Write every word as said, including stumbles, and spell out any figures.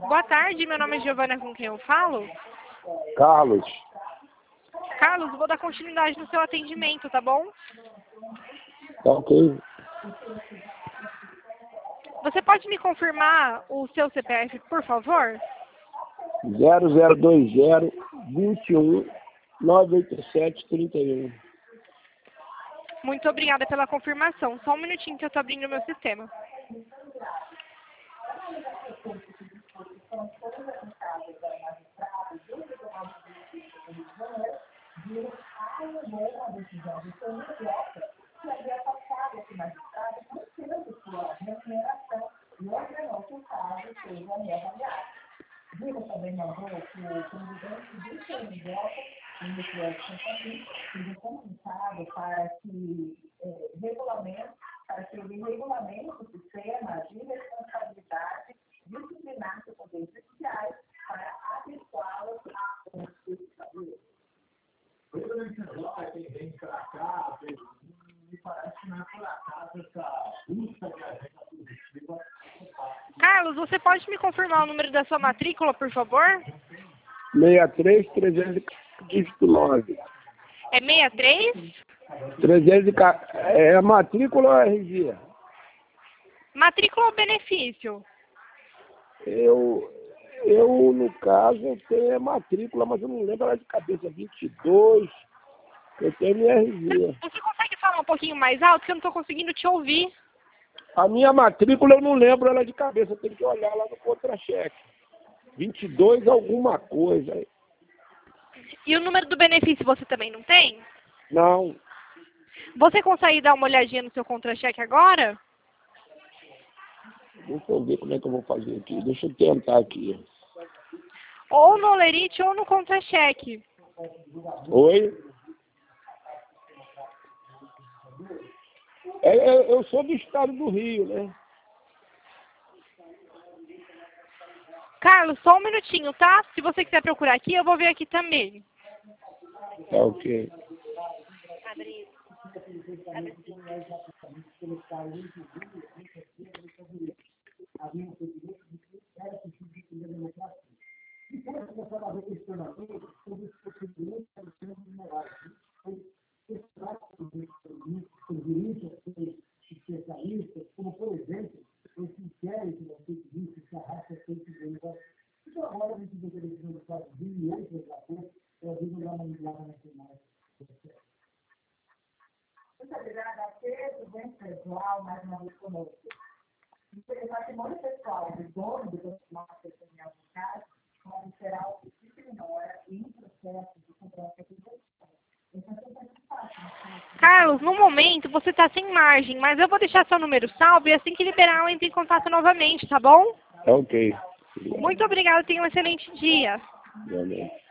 Boa tarde, meu nome é Giovana, com quem eu falo? Carlos. Carlos, vou dar continuidade no seu atendimento, tá bom? Tá ok. Você pode me confirmar o seu C P F, por favor? zero zero dois zero, vinte e um, nove oito sete, trinta e um. Muito obrigada pela confirmação. Só um minutinho que eu tô abrindo o meu sistema. para que eh, regulamento, para que ele regulamente o sistema de responsabilidade disciplinar dos poderes judiciais para adequá-los à Constituição. Quem vem para cá, me parece que não é por acaso essa busca de agenda positiva. Carlos, você pode me confirmar o número da sua matrícula, por favor? sessenta e três, trezentos e nove. É sessenta e três? trezentos e quatorze. É a matrícula ou a R G? Matrícula ou benefício? Eu, eu, no caso, eu tenho a matrícula, mas eu não lembro ela de cabeça. vinte e dois. Eu tenho minha R G. Você consegue falar um pouquinho mais alto, que eu não estou conseguindo te ouvir? A minha matrícula eu não lembro ela de cabeça. Eu tenho que olhar lá no contra-cheque. vinte e dois alguma coisa. E o número do benefício você também não tem? Não. Você consegue dar uma olhadinha no seu contra-cheque agora? Deixa eu ver como é que eu vou fazer aqui. Deixa eu tentar aqui. Ou no Olerite ou no contra-cheque. Oi? É, eu, eu sou do estado do Rio, né? Carlos, só um minutinho, tá? Se você quiser procurar aqui, eu vou ver aqui também. Tá ok. Especialistas, como por exemplo, esse inquérito da fake news que a raça fake news. Então agora a gente vê que eles não sabem de outros atores, eu digo lá na Milagre Nacional. Muito obrigada a todos, bem pessoal, mais uma vez conosco. O patrimônio pessoal do dono do profissional patrimonial do caso pode ser algo que ignora em um processo de cobrança de Carlos, no momento você está sem margem, mas eu vou deixar seu número salvo e assim que liberar eu entro em contato novamente, tá bom? Tá ok. Muito obrigada, tenha um excelente dia. Realmente.